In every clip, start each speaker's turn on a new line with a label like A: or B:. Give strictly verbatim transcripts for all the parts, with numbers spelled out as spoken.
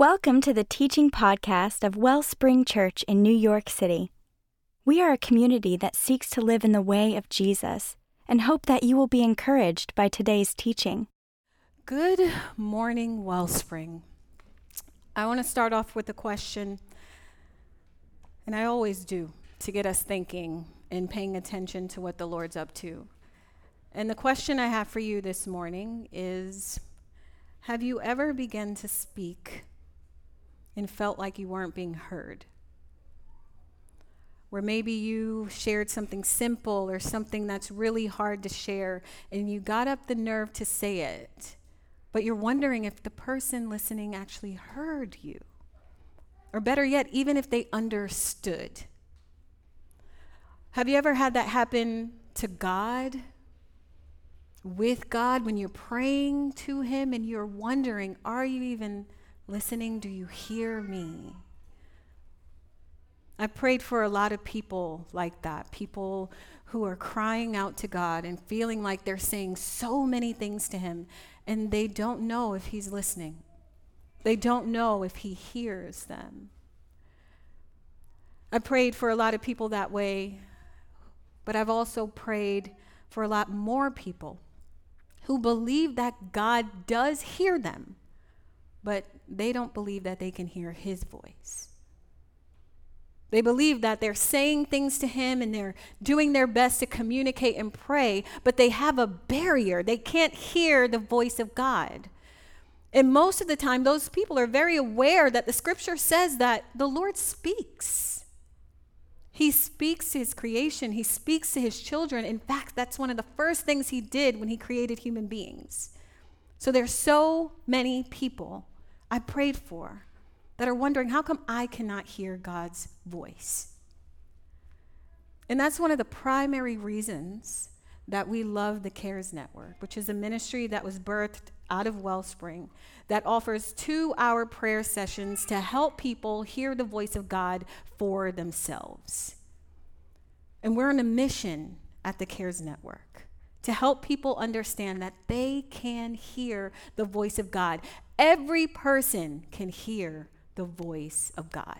A: Welcome to the teaching podcast of Wellspring Church in New York City. We are a community that seeks to live in the way of Jesus and hope that you will be encouraged by today's teaching.
B: Good morning, Wellspring. I want to start off with a question, and I always do, to get us thinking and paying attention to what the Lord's up to. And the question I have for you this morning is, have you ever begun to speak and felt like you weren't being heard? Where maybe you shared something simple or something that's really hard to share, and you got up the nerve to say it, but you're wondering if the person listening actually heard you. Or better yet, even if they understood. Have you ever had that happen to God? With God, when you're praying to Him and you're wondering, are you even listening? Do you hear me? I prayed for a lot of people like that, people who are crying out to God and feeling like they're saying so many things to Him, and they don't know if He's listening. They don't know if He hears them. I prayed for a lot of people that way, but I've also prayed for a lot more people who believe that God does hear them, but they don't believe that they can hear His voice. They believe that they're saying things to Him and they're doing their best to communicate and pray, but they have a barrier. They can't hear the voice of God. And most of the time, those people are very aware that the scripture says that the Lord speaks. He speaks to His creation. He speaks to His children. In fact, that's one of the first things He did when He created human beings. So there's so many people I prayed for that are wondering, how come I cannot hear God's voice? And that's one of the primary reasons that we love the CARES Network, which is a ministry that was birthed out of Wellspring that offers two-hour prayer sessions to help people hear the voice of God for themselves. And we're on a mission at the CARES Network to help people understand that they can hear the voice of God. Every person can hear the voice of God.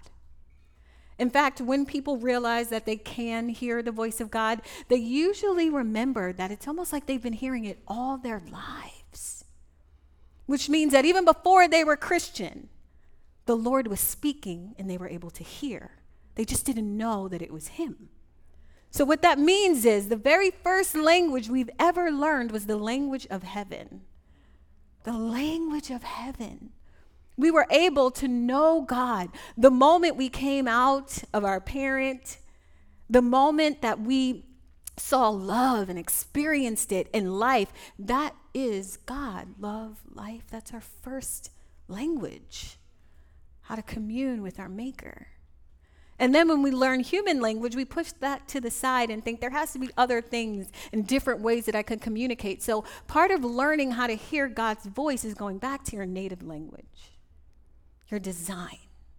B: In fact, when people realize that they can hear the voice of God, they usually remember that it's almost like they've been hearing it all their lives. Which means that even before they were Christian, the Lord was speaking and they were able to hear. They just didn't know that it was Him. So what that means is the very first language we've ever learned was the language of heaven. The language of heaven. We were able to know God the moment we came out of our parent, the moment that we saw love and experienced it in life. That is God, love, life. That's our first language, how to commune with our Maker. And then when we learn human language, we push that to the side and think there has to be other things and different ways that I can communicate. So part of learning how to hear God's voice is going back to your native language. Your design.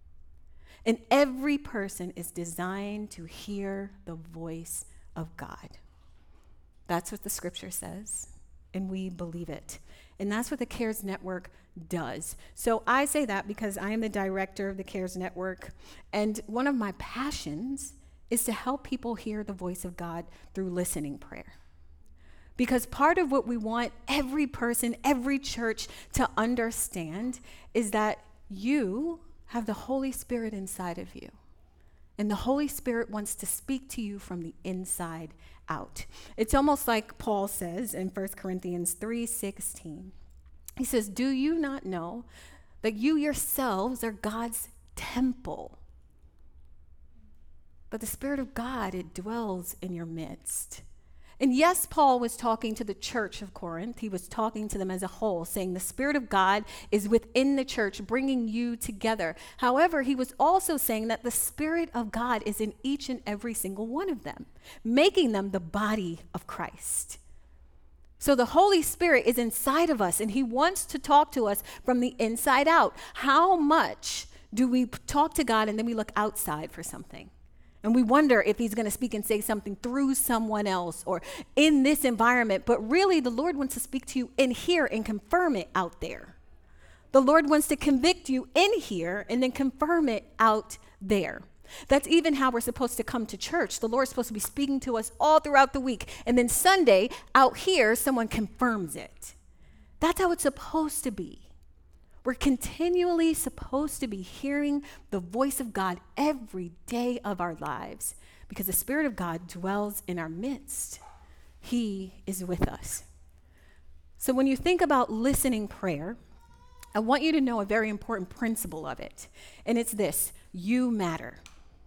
B: And every person is designed to hear the voice of God. That's what the scripture says, and we believe it. And that's what the CARES Network does. So I say that because I am the director of the CARES Network, and one of my passions is to help people hear the voice of God through listening prayer. Because part of what we want every person, every church to understand is that you have the Holy Spirit inside of you. And the Holy Spirit wants to speak to you from the inside out. It's almost like Paul says in First Corinthians three sixteen. He says, do you not know that you yourselves are God's temple? But the Spirit of God, it dwells in your midst. And yes, Paul was talking to the church of Corinth. He was talking to them as a whole, saying the Spirit of God is within the church, bringing you together. However, he was also saying that the Spirit of God is in each and every single one of them, making them the body of Christ. So the Holy Spirit is inside of us, and He wants to talk to us from the inside out. How much do we talk to God and then we look outside for something? And we wonder if He's going to speak and say something through someone else or in this environment. But really, the Lord wants to speak to you in here and confirm it out there. The Lord wants to convict you in here and then confirm it out there. That's even how we're supposed to come to church. The Lord's supposed to be speaking to us all throughout the week. And then Sunday, out here, someone confirms it. That's how it's supposed to be. We're continually supposed to be hearing the voice of God every day of our lives because the Spirit of God dwells in our midst. He is with us. So when you think about listening prayer, I want you to know a very important principle of it. And it's this: you matter.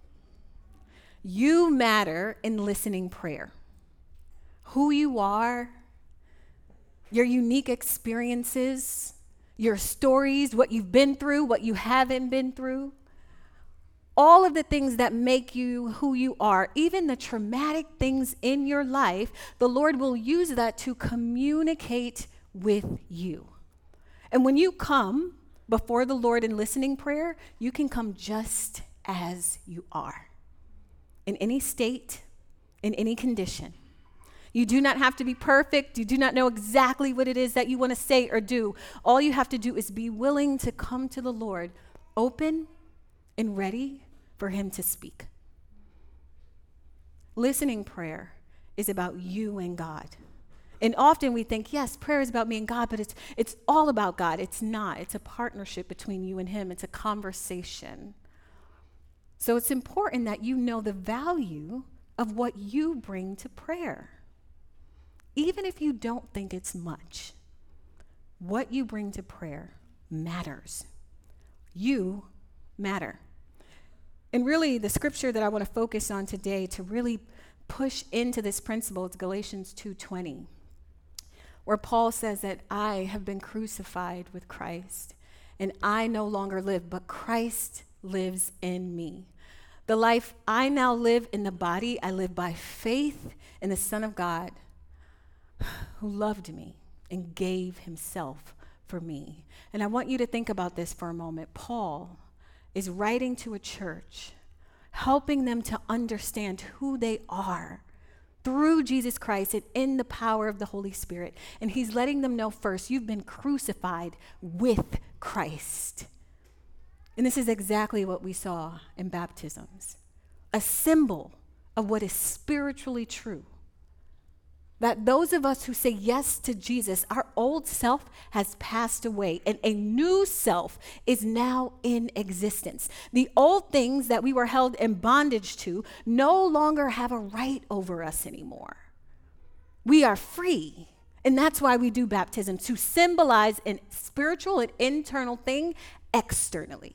B: You matter in listening prayer. Who you are, your unique experiences, your stories, what you've been through, what you haven't been through, all of the things that make you who you are, even the traumatic things in your life, the Lord will use that to communicate with you. And when you come before the Lord in listening prayer, you can come just as you are, in any state, in any condition. You do not have to be perfect. You do not know exactly what it is that you want to say or do. All you have to do is be willing to come to the Lord, open and ready for him to speak. Listening prayer is about you and God. And often we think, yes, prayer is about me and God, but it's it's all about God. It's not. It's a partnership between you and him. It's a conversation. So it's important that you know the value of what you bring to prayer. Even if you don't think it's much, what you bring to prayer matters. You matter. And really, the scripture that I want to focus on today to really push into this principle is Galatians two twenty, where Paul says that I have been crucified with Christ, and I no longer live, but Christ lives in me. The life I now live in the body, I live by faith in the Son of God, who loved me and gave himself for me. And I want you to think about this for a moment. Paul is writing to a church, helping them to understand who they are through Jesus Christ and in the power of the Holy Spirit. And he's letting them know first, you've been crucified with Christ. And this is exactly what we saw in baptisms, a symbol of what is spiritually true. That those of us who say yes to Jesus, our old self has passed away and a new self is now in existence. The old things that we were held in bondage to no longer have a right over us anymore. We are free. And that's why we do baptism, to symbolize a spiritual and internal thing externally.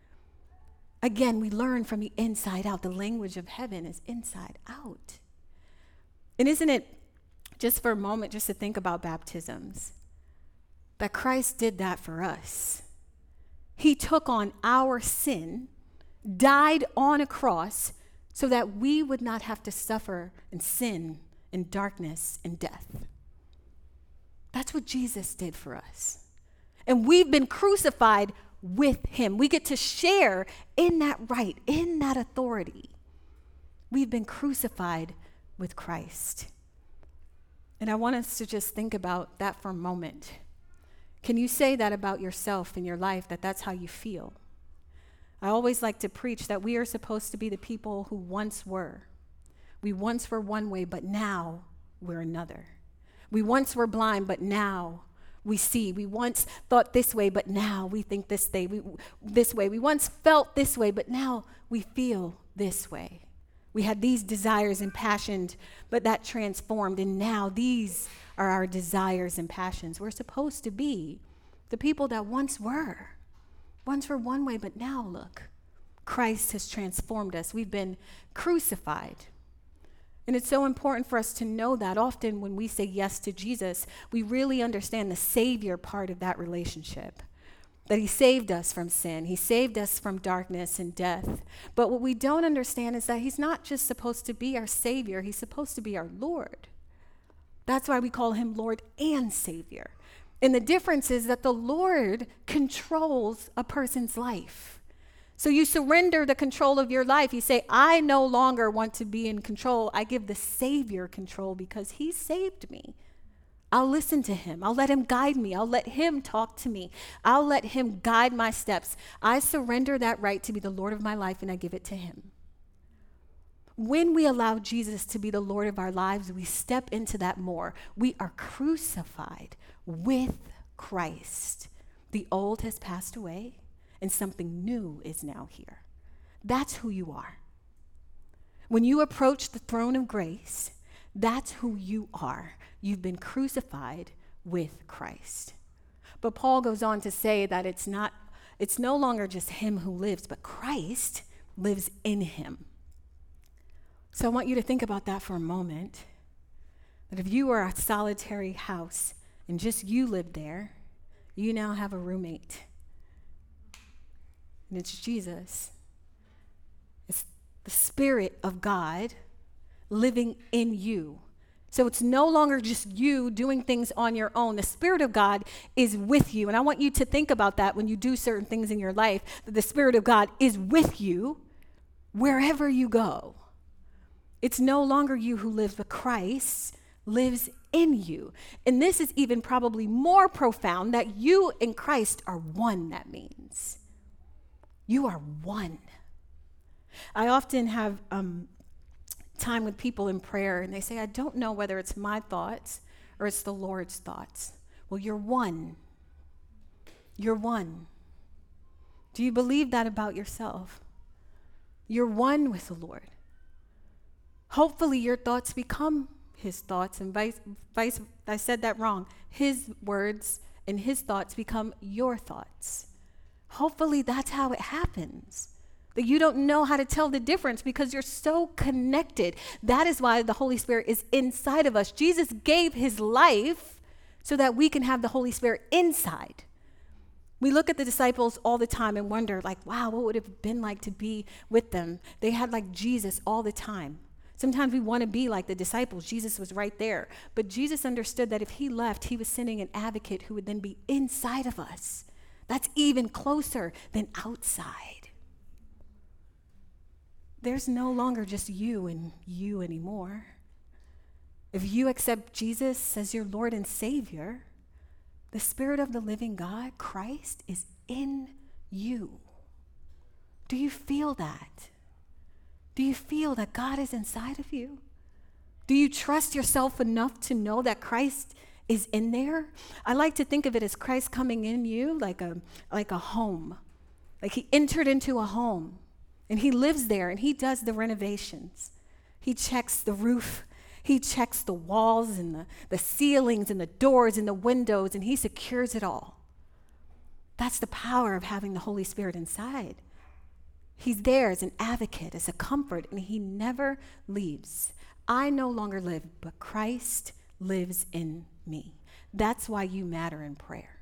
B: Again, we learn from the inside out. The language of heaven is inside out. And isn't it, just for a moment, just to think about baptisms, that Christ did that for us. He took on our sin, died on a cross, so that we would not have to suffer in sin, in darkness, and death. That's what Jesus did for us. And we've been crucified with him. We get to share in that right, in that authority. We've been crucified with Christ. And I want us to just think about that for a moment. Can you say that about yourself in your life, that that's how you feel? I always like to preach that we are supposed to be the people who once were. We once were one way, but now we're another. We once were blind, but now we see. We once thought this way, but now we think this way. We, this way. We once felt this way, but now we feel this way. We had these desires and passions, but that transformed, and now these are our desires and passions. We're supposed to be the people that once were. Once were one way, but now look, Christ has transformed us. We've been crucified. And it's so important for us to know that often when we say yes to Jesus, we really understand the Savior part of that relationship. That he saved us from sin. He saved us from darkness and death. But what we don't understand is that he's not just supposed to be our Savior. He's supposed to be our Lord. That's why we call him Lord and Savior. And the difference is that the Lord controls a person's life. So you surrender the control of your life. You say, I no longer want to be in control. I give the Savior control because he saved me. I'll listen to him. I'll let him guide me. I'll let him talk to me. I'll let him guide my steps. I surrender that right to be the Lord of my life, and I give it to him. When we allow Jesus to be the Lord of our lives, we step into that more. We are crucified with Christ. The old has passed away, and something new is now here. That's who you are. When you approach the throne of grace, that's who you are. You've been crucified with Christ. But Paul goes on to say that it's not, it's no longer just him who lives, but Christ lives in him. So I want you to think about that for a moment. That if you were a solitary house and just you lived there, you now have a roommate. And it's Jesus. It's the Spirit of God living in you. So it's no longer just you doing things on your own. The Spirit of God is with you. And I want you to think about that when you do certain things in your life, that the Spirit of God is with you wherever you go. It's no longer you who lives, but Christ lives in you. And this is even probably more profound, that you and Christ are one, that means. You are one. I often have um, time with people in prayer, and they say, I don't know whether it's my thoughts or it's the Lord's thoughts. Well, you're one. You're one. Do you believe that about yourself? You're one with the Lord. Hopefully your thoughts become his thoughts, and vice, vice, I said that wrong. His words and his thoughts become your thoughts. Hopefully that's how it happens. That you don't know how to tell the difference because you're so connected. That is why the Holy Spirit is inside of us. Jesus gave his life so that we can have the Holy Spirit inside. We look at the disciples all the time and wonder, like, wow, what would it have been like to be with them? They had like Jesus all the time. Sometimes we want to be like the disciples. Jesus was right there. But Jesus understood that if he left, he was sending an advocate who would then be inside of us. That's even closer than outside. There's no longer just you and you anymore. If you accept Jesus as your Lord and Savior, the Spirit of the living God, Christ, is in you. Do you feel that? Do you feel that God is inside of you? Do you trust yourself enough to know that Christ is in there? I like to think of it as Christ coming in you like a, like a home. Like he entered into a home and he lives there and he does the renovations. He checks the roof. He checks the walls and the, the ceilings and the doors and the windows, and he secures it all. That's the power of having the Holy Spirit inside. He's there as an advocate, as a comfort, and he never leaves. I no longer live, but Christ lives in me. That's why you matter in prayer.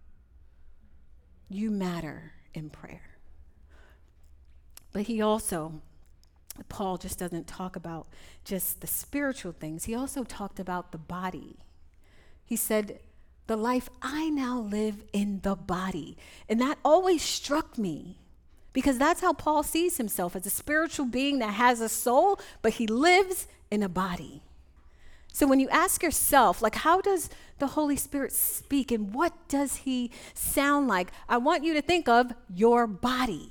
B: You matter in prayer. But he also, Paul just doesn't talk about just the spiritual things. He also talked about the body. He said, the life I now live in the body. And that always struck me, because that's how Paul sees himself, as a spiritual being that has a soul, but he lives in a body. So when you ask yourself, like, how does the Holy Spirit speak and what does he sound like? I want you to think of your body.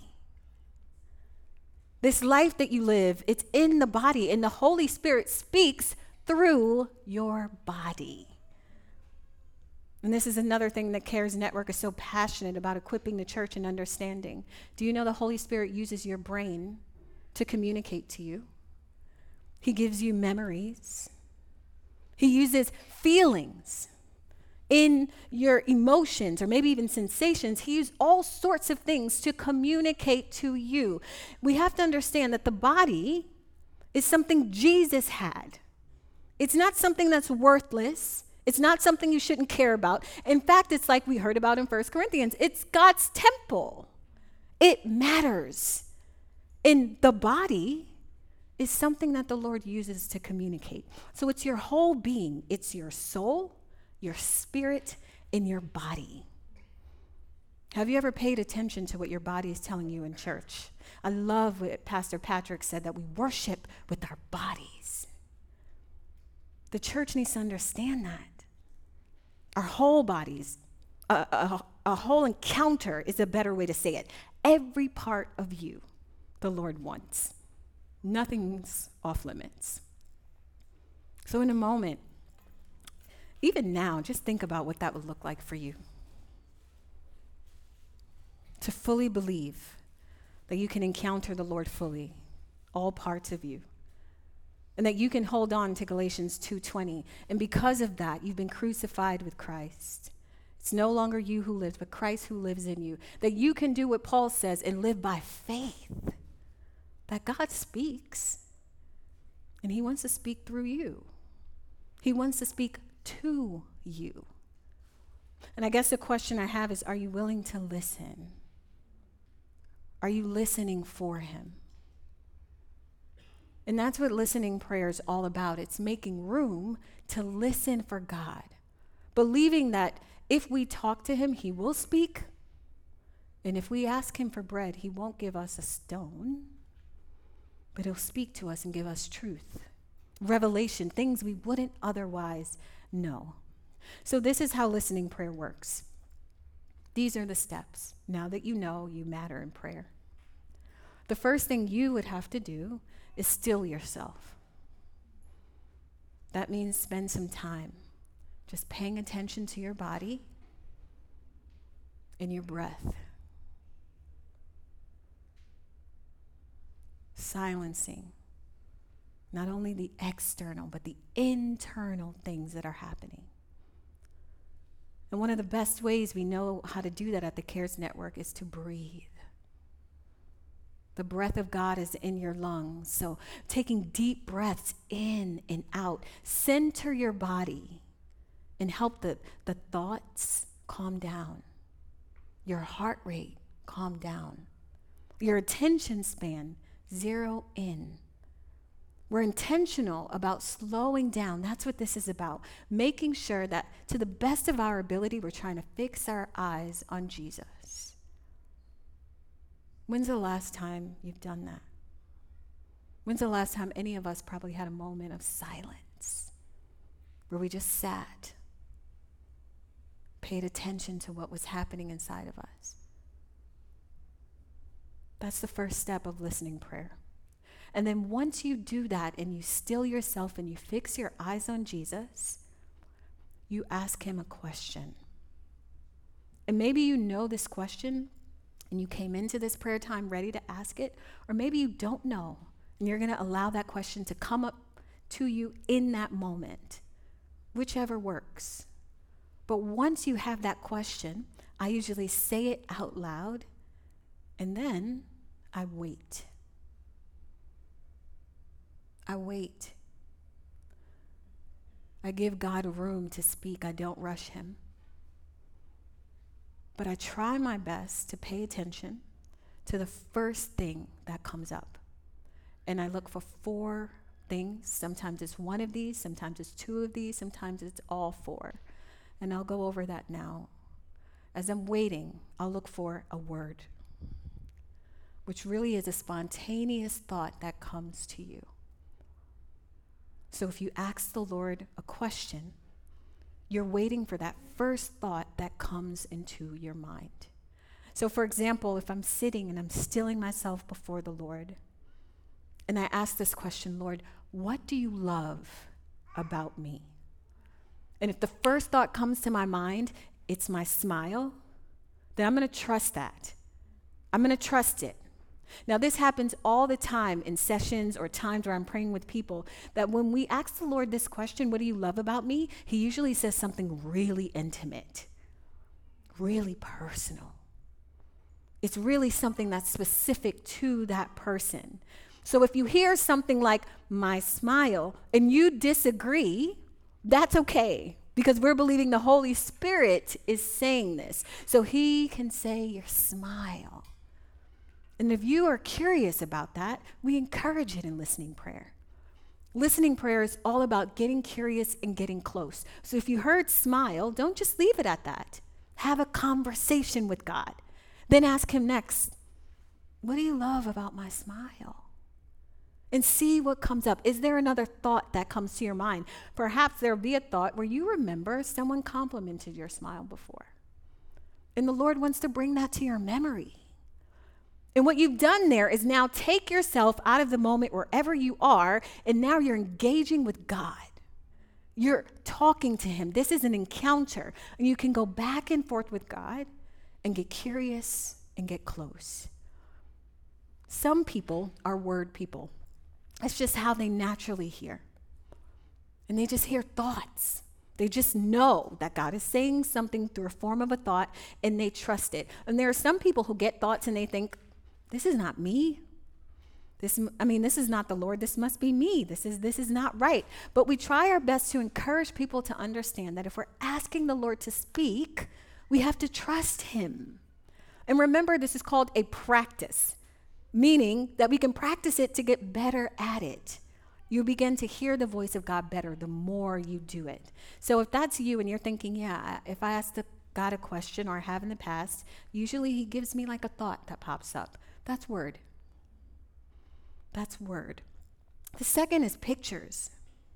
B: This life that you live, it's in the body, and the Holy Spirit speaks through your body. And this is another thing that CARES Network is so passionate about, equipping the church and understanding. Do you know the Holy Spirit uses your brain to communicate to you? He gives you memories. He uses feelings in your emotions, or maybe even sensations. He uses all sorts of things to communicate to you. We have to understand that the body is something Jesus had. It's not something that's worthless. It's not something you shouldn't care about. In fact, it's like we heard about in First Corinthians. It's God's temple. It matters. And the body is something that the Lord uses to communicate. So it's your whole being. It's your soul, your spirit, and your body. Have you ever paid attention to what your body is telling you in church? I love what Pastor Patrick said, that we worship with our bodies. The church needs to understand that. our whole bodies, a, a, a whole encounter is a better way to say it. Every part of you, the Lord wants. Nothing's off limits. So in a moment, even now, just think about what that would look like for you. To fully believe that you can encounter the Lord fully, all parts of you. And that you can hold on to Galatians two twenty. And because of that, you've been crucified with Christ. It's no longer you who lives, but Christ who lives in you. That you can do what Paul says and live by faith. That God speaks. And he wants to speak through you. He wants to speak to you. And I guess the question I have is, are you willing to listen? Are you listening for him? And that's what listening prayer is all about. It's making room to listen for God. Believing that if we talk to him, he will speak. And if we ask him for bread, he won't give us a stone, but he'll speak to us and give us truth, revelation, things we wouldn't otherwise know. So this is how listening prayer works. These are the steps. Now that you know you matter in prayer. The first thing you would have to do is still yourself. That means spend some time just paying attention to your body and your breath. Silencing not only the external, but the internal things that are happening. And one of the best ways we know how to do that at the CARES Network is to breathe. The breath of God is in your lungs. So taking deep breaths in and out. Center your body and help the, the thoughts calm down. Your heart rate calm down. Your attention span zero in. We're intentional about slowing down. That's what this is about. Making sure that to the best of our ability, we're trying to fix our eyes on Jesus. When's the last time you've done that? When's the last time any of us probably had a moment of silence where we just sat, paid attention to what was happening inside of us? That's the first step of listening prayer. And then once you do that and you still yourself and you fix your eyes on Jesus, you ask him a question. And maybe you know this question and you came into this prayer time ready to ask it, or maybe you don't know and you're going to allow that question to come up to you in that moment, whichever works. But once you have that question, I usually say it out loud and then I wait. I wait. I give God room to speak. I don't rush him. But I try my best to pay attention to the first thing that comes up. And I look for four things. Sometimes it's one of these, sometimes it's two of these, sometimes it's all four. And I'll go over that now. As I'm waiting, I'll look for a word, which really is a spontaneous thought that comes to you. So if you ask the Lord a question, you're waiting for that first thought that comes into your mind. So for example, if I'm sitting and I'm stilling myself before the Lord, and I ask this question, Lord, what do you love about me? And if the first thought comes to my mind, it's my smile, then I'm going to trust that. I'm going to trust it. Now, this happens all the time in sessions or times where I'm praying with people, that when we ask the Lord this question, what do you love about me? He usually says something really intimate, really personal. It's really something that's specific to that person. So if you hear something like my smile and you disagree, that's okay, because we're believing the Holy Spirit is saying this. So he can say your smile. And if you are curious about that, we encourage it in listening prayer. Listening prayer is all about getting curious and getting close. So if you heard smile, don't just leave it at that. Have a conversation with God. Then ask him next, what do you love about my smile? and see what comes up. Is there another thought that comes to your mind? Perhaps there'll be a thought where you remember someone complimented your smile before. And the Lord wants to bring that to your memory. And what you've done there is now take yourself out of the moment wherever you are, and now you're engaging with God. You're talking to him. This is an encounter. And you can go back and forth with God and get curious and get close. Some people are word people. It's just how they naturally hear. And they just hear thoughts. They just know that God is saying something through a form of a thought, and they trust it. And there are some people who get thoughts and they think, this is not me. This, I mean, this is not the Lord. This must be me. This is, this is not right. But we try our best to encourage people to understand that if we're asking the Lord to speak, we have to trust him. And remember, this is called a practice, meaning that we can practice it to get better at it. You begin to hear the voice of God better the more you do it. So if that's you and you're thinking, yeah, if I ask the God a question, or have in the past, usually he gives me like a thought that pops up. That's word. That's word. The second is pictures.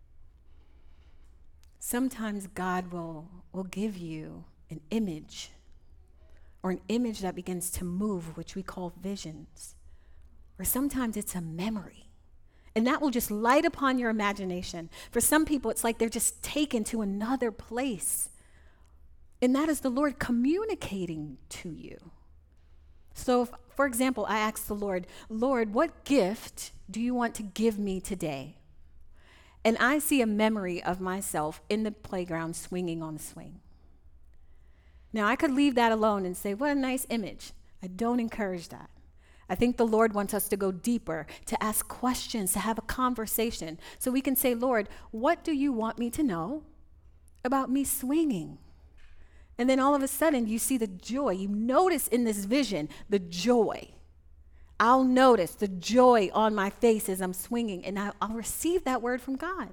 B: Sometimes God will, will give you an image, or an image that begins to move, which we call visions. Or sometimes it's a memory. And that will just light upon your imagination. For some people, it's like they're just taken to another place. And that is the Lord communicating to you. So, if, for example, I asked the Lord, Lord, what gift do you want to give me today? And I see a memory of myself in the playground swinging on the swing. Now, I could leave that alone and say, what a nice image. I don't encourage that. I think the Lord wants us to go deeper, to ask questions, to have a conversation. So we can say, Lord, what do you want me to know about me swinging? And then all of a sudden, you see the joy. You notice in this vision the joy. I'll notice the joy on my face as I'm swinging, and I'll, I'll receive that word from God.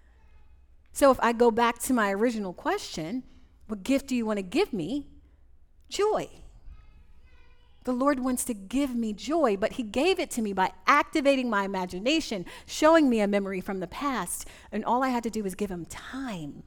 B: So if I go back to my original question, what gift do you want to give me? Joy. The Lord wants to give me joy, but he gave it to me by activating my imagination, showing me a memory from the past. And all I had to do was give him time,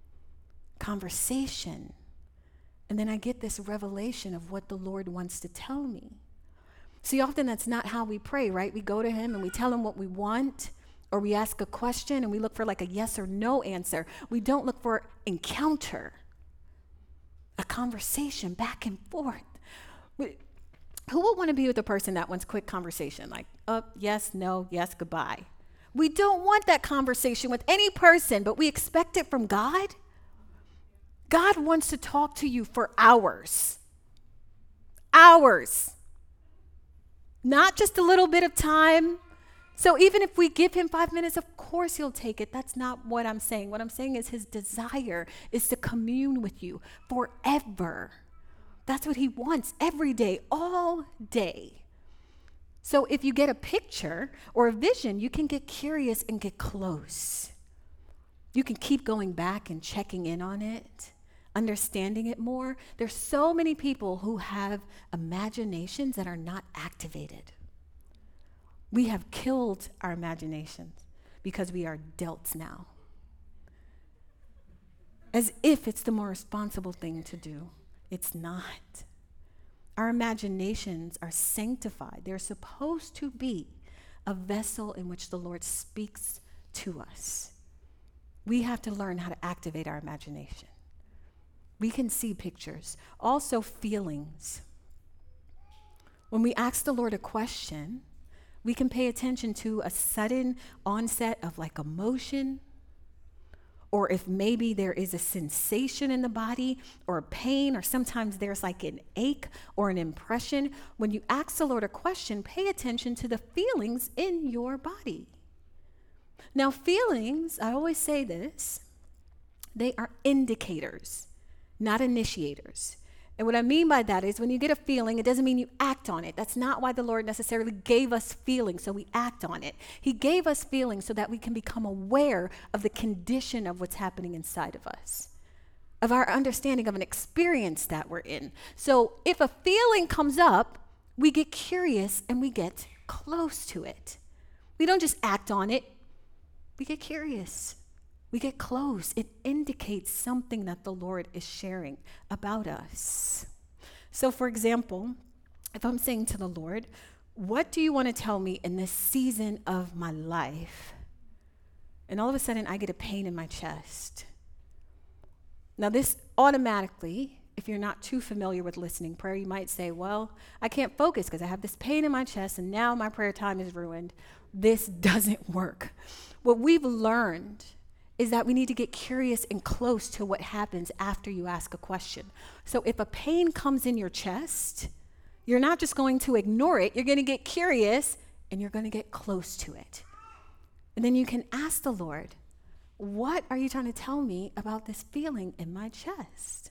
B: conversation. And then I get this revelation of what the Lord wants to tell me. See, often that's not how we pray, right? We go to him and we tell him what we want, or we ask a question and we look for like a yes or no answer. We don't look for encounter, a conversation back and forth. We, Who would want to be with a person that wants quick conversation? Like, oh, yes, no, yes, goodbye. We don't want that conversation with any person, but we expect it from God. God wants to talk to you for hours. Hours. Not just a little bit of time. So even if we give him five minutes, of course he'll take it. That's not what I'm saying. What I'm saying is his desire is to commune with you forever. That's what he wants every day, all day. So if you get a picture or a vision, you can get curious and get close. You can keep going back and checking in on it, understanding it more. There's so many people who have imaginations that are not activated. We have killed our imaginations because we are adults now. As if it's the more responsible thing to do. It's not. Our imaginations are sanctified. They're supposed to be a vessel in which the Lord speaks to us. We have to learn how to activate our imagination. We can see pictures, also feelings. When we ask the Lord a question, we can pay attention to a sudden onset of like emotion, or if maybe there is a sensation in the body or a pain, or sometimes there's like an ache or an impression. When you ask the Lord a question, pay attention to the feelings in your body. Now, feelings, I always say this, they are indicators, not initiators. And what I mean by that is when you get a feeling, it doesn't mean you act on it. That's not why the Lord necessarily gave us feelings so we act on it. He gave us feelings so that we can become aware of the condition of what's happening inside of us, of our understanding of an experience that we're in. So if a feeling comes up, we get curious and we get close to it. We don't just act on it. We get curious. We get close. It indicates something that the Lord is sharing about us. So, for example, if I'm saying to the Lord, what do you want to tell me in this season of my life? And all of a sudden, I get a pain in my chest. Now, this automatically, if you're not too familiar with listening prayer, you might say, well, I can't focus because I have this pain in my chest and now my prayer time is ruined. This doesn't work. What we've learned is that we need to get curious and close to what happens after you ask a question. So if a pain comes in your chest, you're not just going to ignore it, you're going to get curious and you're going to get close to it. And then you can ask the Lord, what are you trying to tell me about this feeling in my chest?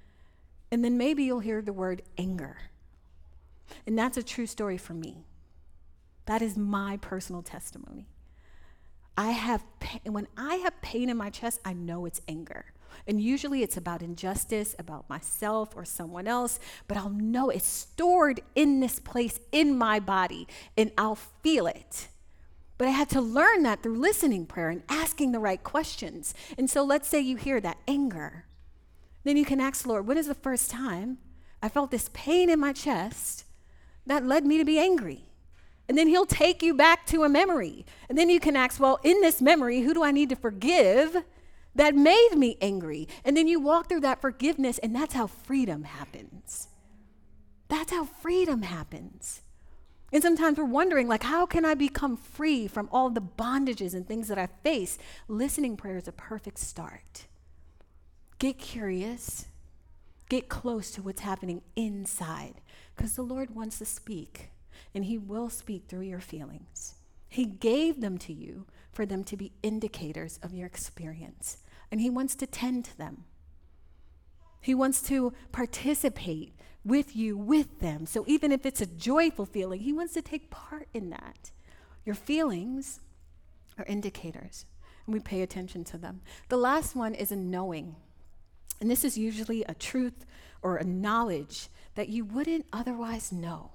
B: And then maybe you'll hear the word anger. And that's a true story for me. That is my personal testimony. I have pain, when I have pain in my chest, I know it's anger. And usually it's about injustice, about myself or someone else, but I'll know it's stored in this place in my body and I'll feel it. But I had to learn that through listening prayer and asking the right questions. And so let's say you hear that anger. Then you can ask the Lord, when is the first time I felt this pain in my chest that led me to be angry? And then he'll take you back to a memory. And then you can ask, well, in this memory, who do I need to forgive that made me angry? And then you walk through that forgiveness, and that's how freedom happens. That's how freedom happens. And sometimes we're wondering, like, how can I become free from all the bondages and things that I face? Listening prayer is a perfect start. Get curious. Get close to what's happening inside, because the Lord wants to speak. And he will speak through your feelings. He gave them to you for them to be indicators of your experience. And he wants to tend to them. He wants to participate with you, with them. So even if it's a joyful feeling, he wants to take part in that. Your feelings are indicators, and we pay attention to them. The last one is a knowing. And this is usually a truth or a knowledge that you wouldn't otherwise know.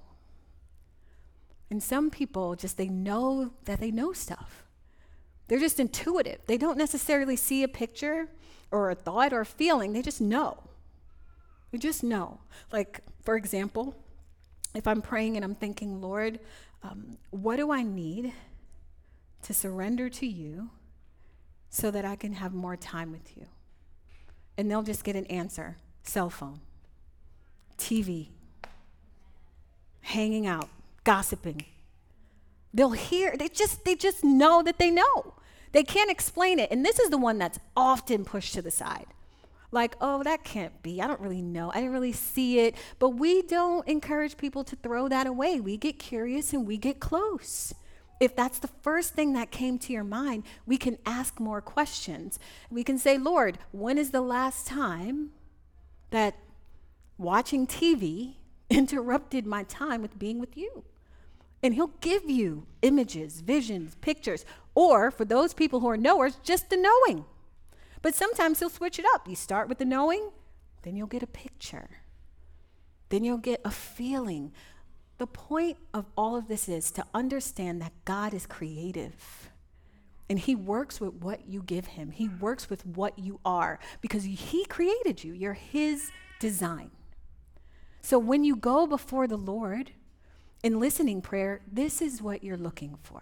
B: And some people just, they know that they know stuff. They're just intuitive. They don't necessarily see a picture or a thought or a feeling. They just know. They just know. Like, for example, if I'm praying and I'm thinking, Lord, um, what do I need to surrender to you so that I can have more time with you? And they'll just get an answer. Cell phone, T V, hanging out, gossiping. They'll hear, they just they just know that they know. They can't explain it. And this is the one that's often pushed to the side. Like, oh, that can't be. I don't really know. I didn't really see it. But we don't encourage people to throw that away. We get curious and we get close. If that's the first thing that came to your mind, we can ask more questions. We can say, Lord, when is the last time that watching T V interrupted my time with being with you? And he'll give you images, visions, pictures, or for those people who are knowers, just the knowing. But sometimes he'll switch it up. You start with the knowing, then you'll get a picture. Then you'll get a feeling. The point of all of this is to understand that God is creative. And he works with what you give him. He works with what you are because he created you. You're his design. So when you go before the Lord in listening prayer, this is what you're looking for.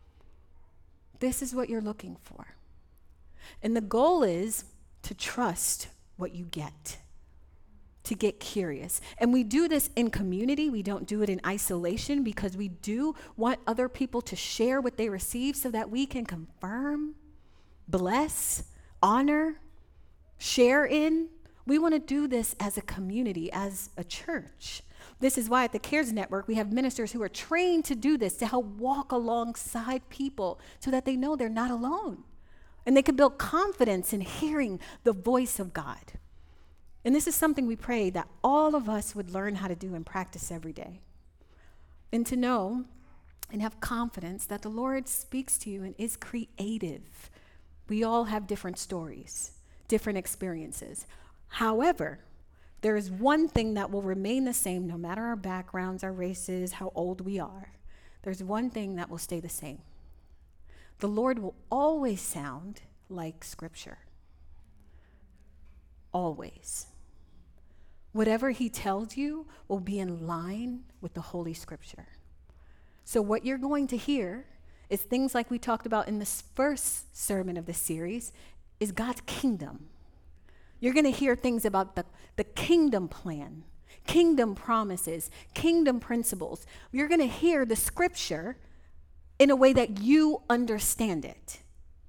B: This is what you're looking for. And the goal is to trust what you get, to get curious. And we do this in community. We don't do it in isolation because we do want other people to share what they receive so that we can confirm, bless, honor, share in. We want to do this as a community, as a church. This is why at the CARES Network, we have ministers who are trained to do this, to help walk alongside people so that they know they're not alone. And they can build confidence in hearing the voice of God. And this is something we pray that all of us would learn how to do and practice every day. And to know and have confidence that the Lord speaks to you and is creative. We all have different stories, different experiences. However, there is one thing that will remain the same no matter our backgrounds, our races, how old we are. There's one thing that will stay the same. the Lord will always sound like Scripture. Always. Whatever he tells you will be in line with the Holy Scripture. So what you're going to hear is things like we talked about in this first sermon of the series, is God's kingdom. You're going to hear things about the, the kingdom plan, kingdom promises, kingdom principles. You're going to hear the Scripture in a way that you understand it.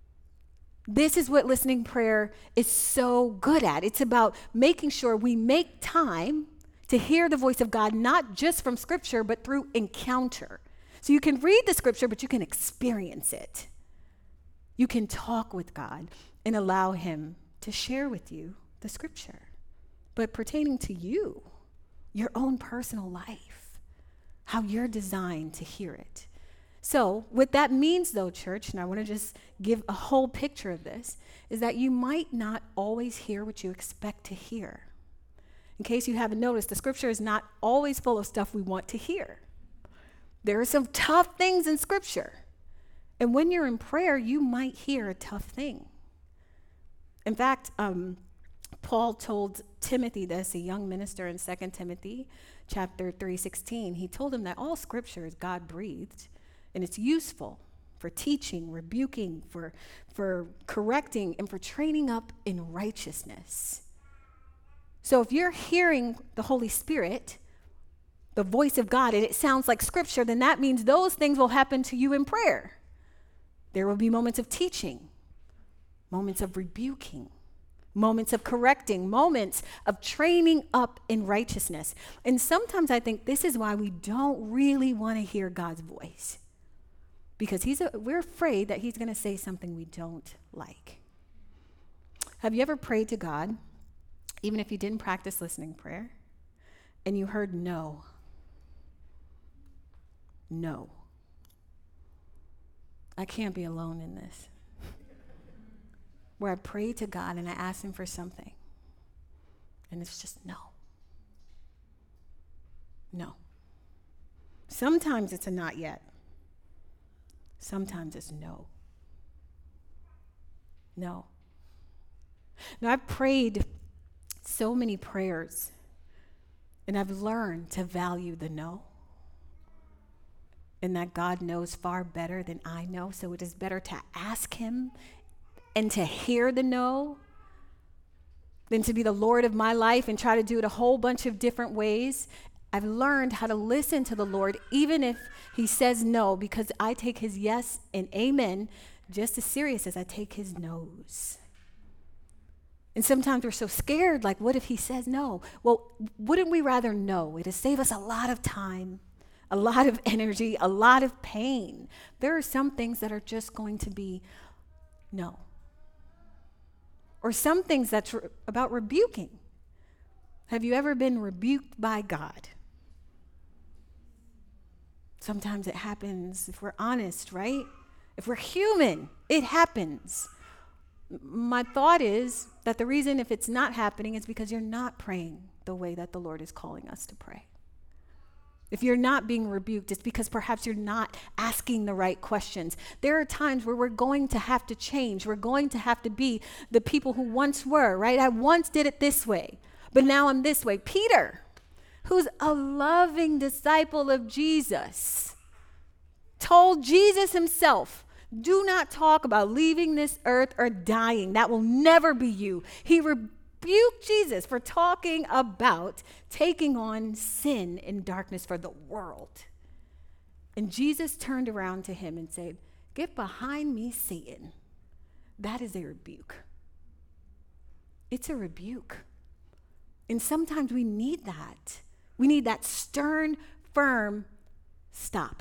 B: This is what listening prayer is so good at. It's about making sure we make time to hear the voice of God, not just from Scripture, but through encounter. So you can read the Scripture, but you can experience it. You can talk with God and allow him to share with you the Scripture, but pertaining to you, your own personal life, how you're designed to hear it. So what that means, though, church, and I want to just give a whole picture of this, is that you might not always hear what you expect to hear. In case you haven't noticed, the Scripture is not always full of stuff we want to hear. There are some tough things in Scripture. And when you're in prayer, you might hear a tough thing. In fact, um, Paul told Timothy this, a young minister, in Second Timothy chapter three sixteen. He told him that all Scripture is God-breathed, and it's useful for teaching, rebuking, for, for correcting, and for training up in righteousness. So if you're hearing the Holy Spirit, the voice of God, and it sounds like Scripture, then that means those things will happen to you in prayer. There will be moments of teaching, moments of rebuking, moments of correcting, moments of training up in righteousness. And sometimes I think this is why we don't really want to hear God's voice. Because he's a, we're afraid that he's going to say something we don't like. Have you ever prayed to God, even if you didn't practice listening prayer, and you heard no? No. I can't be alone in this. Where I pray to God and I ask him for something, and it's just no. No. Sometimes it's a not yet. Sometimes it's no. No. Now, I've prayed so many prayers, and I've learned to value the no, and that God knows far better than I know, so it is better to ask him and to hear the no than to be the Lord of my life and try to do it a whole bunch of different ways. I've learned how to listen to the Lord, even if he says no, because I take his yes and amen just as serious as I take his no's. And sometimes we're so scared, like, what if he says no? Well, wouldn't we rather know? It'll save us a lot of time, a lot of energy, a lot of pain. There are some things that are just going to be no. Or some things that's re- about rebuking. Have you ever been rebuked by God? Sometimes it happens if we're honest, right? If we're human, it happens. My thought is that the reason if it's not happening is because you're not praying the way that the Lord is calling us to pray. If you're not being rebuked, it's because perhaps you're not asking the right questions. There are times where we're going to have to change. We're going to have to be the people who once were, right? I once did it this way, but now I'm this way. Peter, who's a loving disciple of Jesus, told Jesus himself, do not talk about leaving this earth or dying. That will never be you. He rebuked Jesus for talking about taking on sin and darkness for the world. And Jesus turned around to him and said, get behind me, Satan. That is a rebuke. It's a rebuke. And sometimes we need that. We need that stern, firm stop.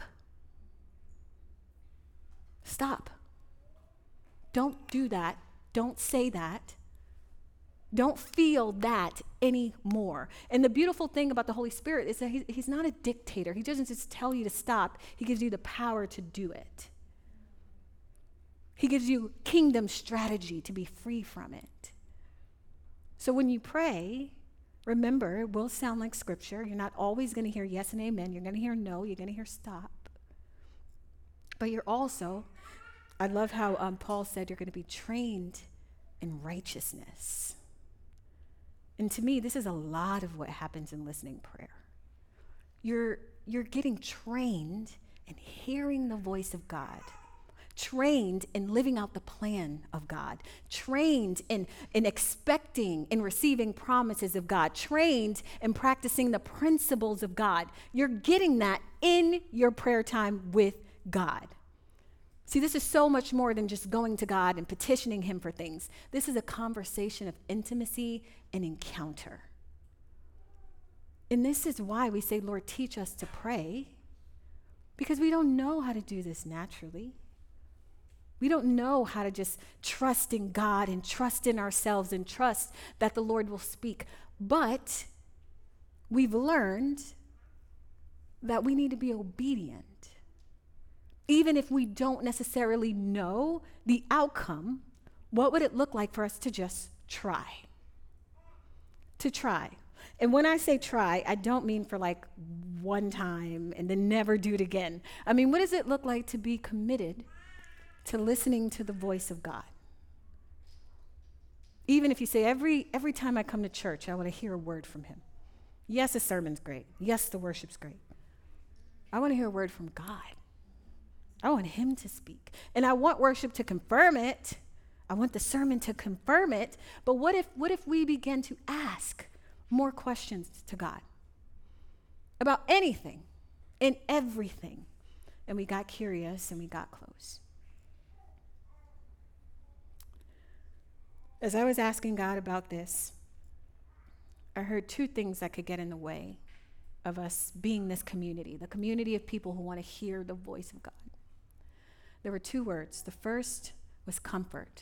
B: Stop. Don't do that. Don't say that. Don't feel that anymore. And the beautiful thing about the Holy Spirit is that he, he's not a dictator. He doesn't just tell you to stop. He gives you the power to do it. He gives you kingdom strategy to be free from it. So when you pray, remember, it will sound like Scripture. You're not always going to hear yes and amen. You're going to hear no. You're going to hear stop. But you're also I love how um, Paul said you're going to be trained in righteousness. And to me, this is a lot of what happens in listening prayer. You're, you're getting trained in hearing the voice of God, trained in living out the plan of God, trained in, in expecting and receiving promises of God, trained in practicing the principles of God. You're getting that in your prayer time with God. See, this is so much more than just going to God and petitioning him for things. This is a conversation of intimacy and encounter. And this is why we say, Lord, teach us to pray, because we don't know how to do this naturally. We don't know how to just trust in God and trust in ourselves and trust that the Lord will speak. But we've learned that we need to be obedient. Even if we don't necessarily know the outcome, what would it look like for us to just try? To try. And when I say try, I don't mean for like one time and then never do it again. I mean, what does it look like to be committed to listening to the voice of God? Even if you say, every every time I come to church, I want to hear a word from him. Yes, the sermon's great. Yes, the worship's great. I want to hear a word from God. I want him to speak. And I want worship to confirm it. I want the sermon to confirm it. But what if what if we begin to ask more questions to God about anything and everything? And we got curious and we got close. As I was asking God about this, I heard two things that could get in the way of us being this community, the community of people who want to hear the voice of God. There were two words. The first was comfort.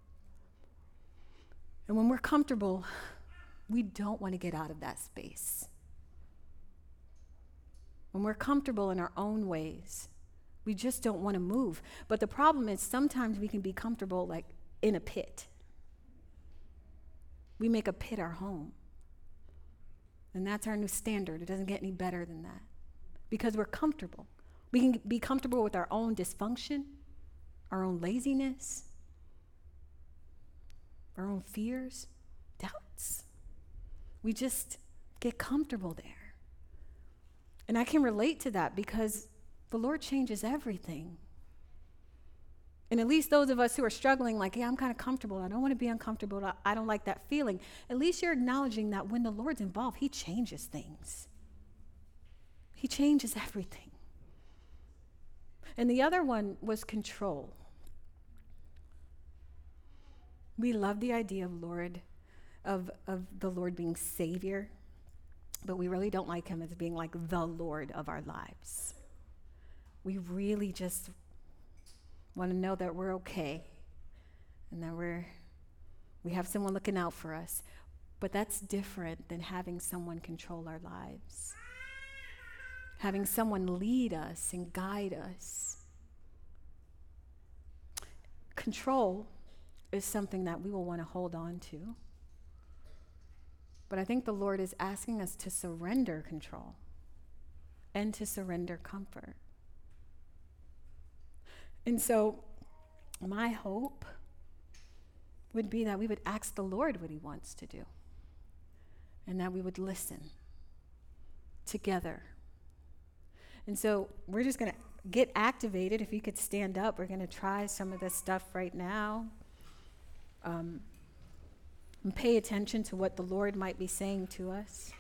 B: And when we're comfortable, we don't want to get out of that space. When we're comfortable in our own ways, we just don't want to move. But the problem is sometimes we can be comfortable like in a pit. We make a pit our home. And that's our new standard. It doesn't get any better than that. Because we're comfortable. We can be comfortable with our own dysfunction, our own laziness, our own fears, doubts. We just get comfortable there. And I can relate to that because the Lord changes everything. And at least those of us who are struggling, like, yeah, I'm kind of comfortable. I don't want to be uncomfortable. I don't like that feeling. At least you're acknowledging that when the Lord's involved, he changes things. He changes everything. And the other one was control. We love the idea of Lord, of, of the Lord being Savior, but we really don't like him as being like the Lord of our lives. We really just want to know that we're okay and that we're we have someone looking out for us. But that's different than having someone control our lives. Having someone lead us and guide us. Control is something that we will want to hold on to. But I think the Lord is asking us to surrender control and to surrender comfort. And so my hope would be that we would ask the Lord what he wants to do and that we would listen together. And so we're just going to get activated. If you could stand up, we're going to try some of this stuff right now. Um, and pay attention to what the Lord might be saying to us.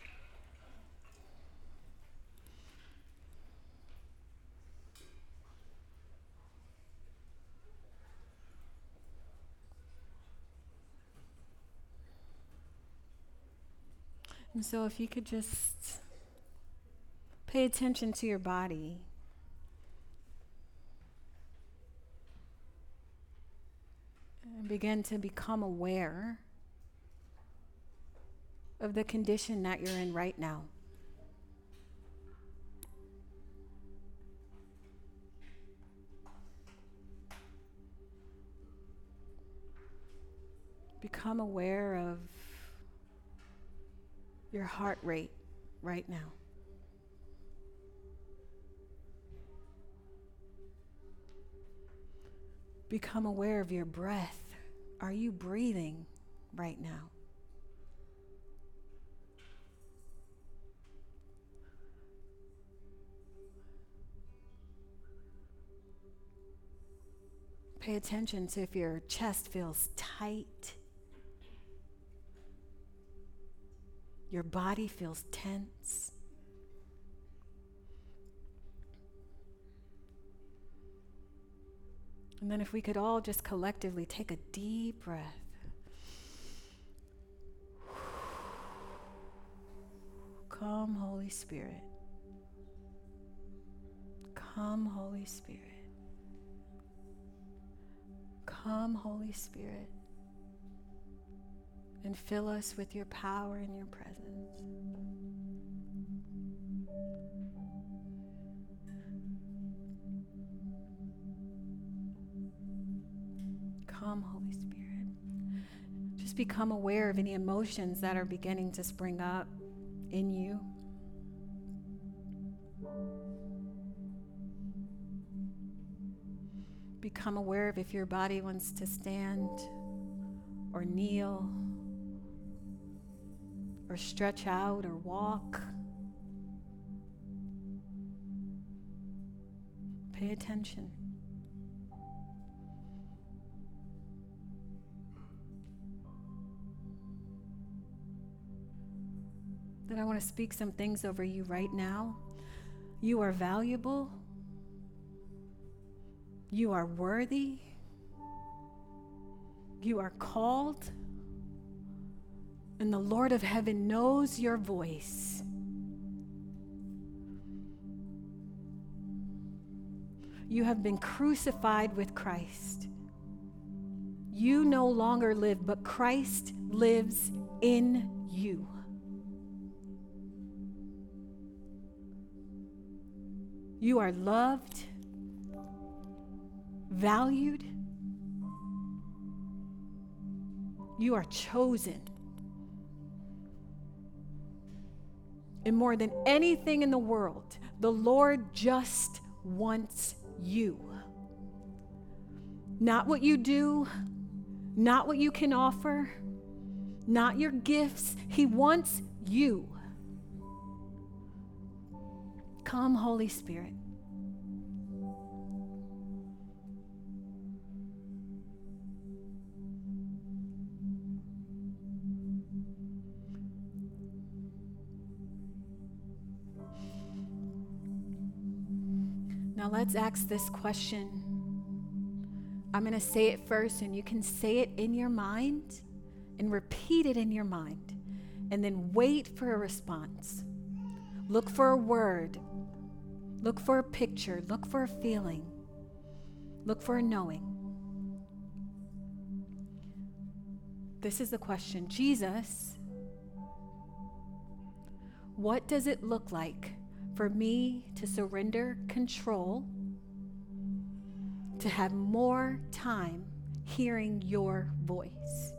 B: And so if you could just pay attention to your body. And begin to become aware of the condition that you're in right now. Become aware of your heart rate right now. Become aware of your breath. Are you breathing right now? Pay attention to if your chest feels tight, your body feels tense. And then if we could all just collectively take a deep breath. Come, Holy Spirit. Come, Holy Spirit. Come, Holy Spirit, and fill us with your power and your presence. Come, Holy Spirit. Just become aware of any emotions that are beginning to spring up in you. Become aware of if your body wants to stand or kneel or stretch out or walk. Pay attention. Then I want to speak some things over you right now. You are valuable. You are worthy. You are called. And the Lord of heaven knows your voice. You have been crucified with Christ. You no longer live, but Christ lives in you. You are loved, valued. You are chosen. And more than anything in the world, the Lord just wants you. Not what you do, not what you can offer, not your gifts. He wants you. Come, Holy Spirit. Now let's ask this question. I'm going to say it first, and you can say it in your mind and repeat it in your mind, and then wait for a response. Look for a word. Look for a picture. Look for a feeling. Look for a knowing. This is the question. Jesus, what does it look like for me to surrender control, to have more time hearing your voice?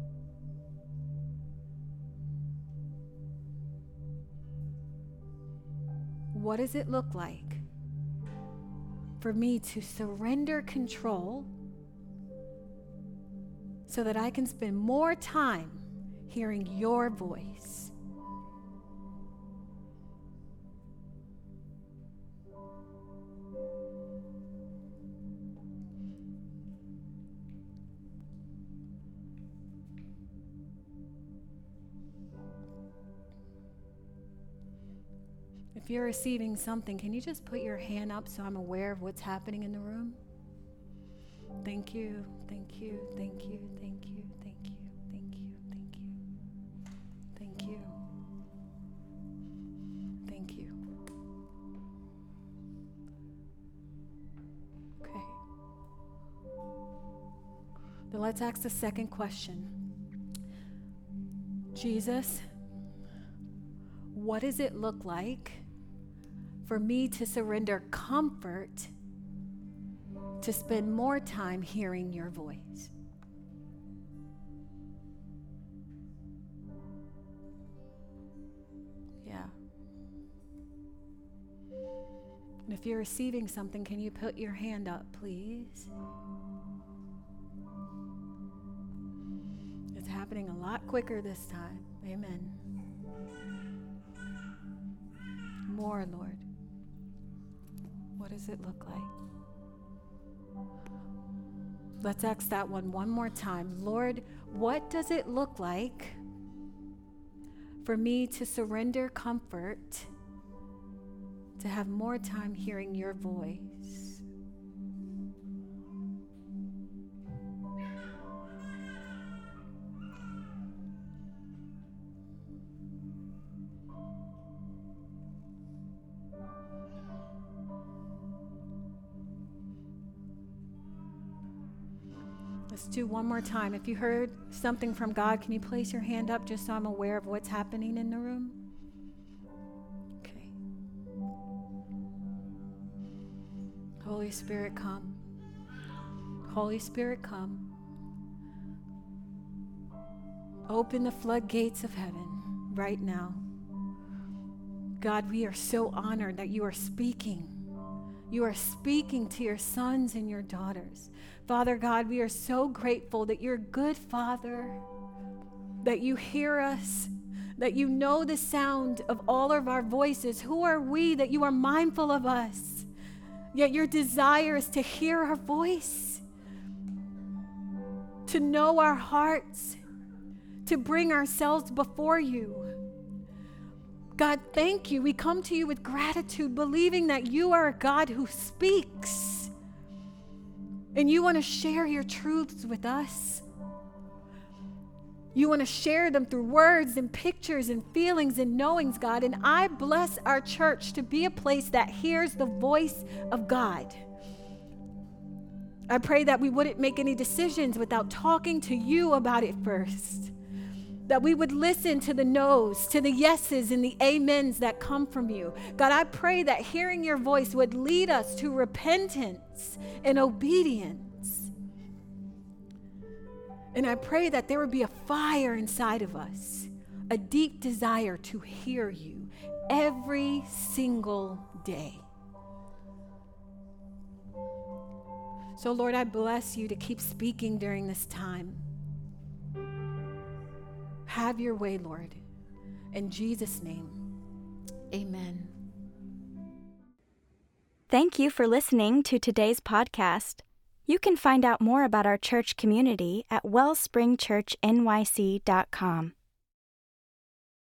B: What does it look like for me to surrender control so that I can spend more time hearing your voice? If you're receiving something, can you just put your hand up so I'm aware of what's happening in the room? Thank you, thank you, thank you, thank you, thank you, thank you, thank you, thank you, thank you. Okay. Then let's ask the second question. Jesus, what does it look like for me to surrender comfort to spend more time hearing your voice? Yeah. And if you're receiving something, can you put your hand up, please? happening a lot quicker this time. Amen. More, Lord. What does it look like? Let's ask that one one more time. Lord, what does it look like for me to surrender comfort, to have more time hearing your voice? Let's do one more time. If you heard something from God, can you place your hand up just so I'm aware of what's happening in the room? Okay. Holy Spirit, come. Holy Spirit, come. Open the floodgates of heaven right now. God, we are so honored that you are speaking. You are speaking to your sons and your daughters. Father God, we are so grateful that you're a good Father, that you hear us, that you know the sound of all of our voices. Who are we that you are mindful of us? Yet your desire is to hear our voice, to know our hearts, to bring ourselves before you. God, thank you. We come to you with gratitude, believing that you are a God who speaks. And you want to share your truths with us. You want to share them through words and pictures and feelings and knowings, God. And I bless our church to be a place that hears the voice of God. I pray that we wouldn't make any decisions without talking to you about it first. That we would listen to the no's, to the yeses and the amens that come from you. God, I pray that hearing your voice would lead us to repentance and obedience. And I pray that there would be a fire inside of us, a deep desire to hear you every single day. So, Lord, I bless you to keep speaking during this time. Have your way, Lord. In Jesus' name, amen.
A: Thank you for listening to today's podcast. You can find out more about our church community at wellspring church n y c dot com.